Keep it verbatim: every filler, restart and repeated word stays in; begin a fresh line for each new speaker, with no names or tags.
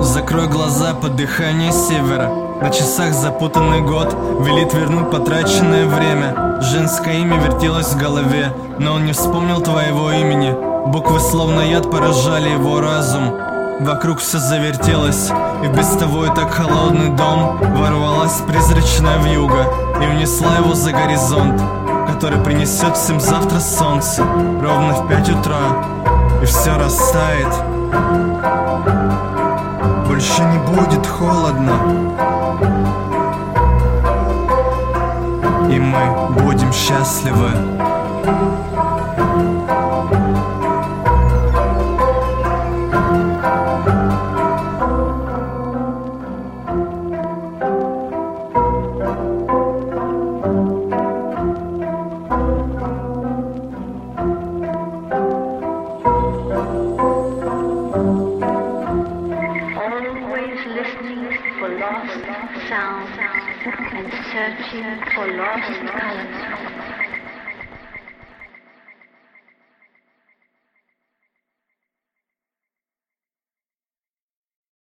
Закрой глаза под дыхание севера. На часах запутанный год велит вернуть потраченное время. Женское имя вертелось в голове, но он не вспомнил твоего имени. Буквы словно яд поражали его разум. Вокруг все завертелось, и без того и так холодный дом ворвалась призрачная вьюга и унесла его за горизонт, который принесет всем завтра солнце ровно в пять утра, и все растает. Больше не будет холодно, и мы будем счастливы.
For lost sound and searching for lost colors.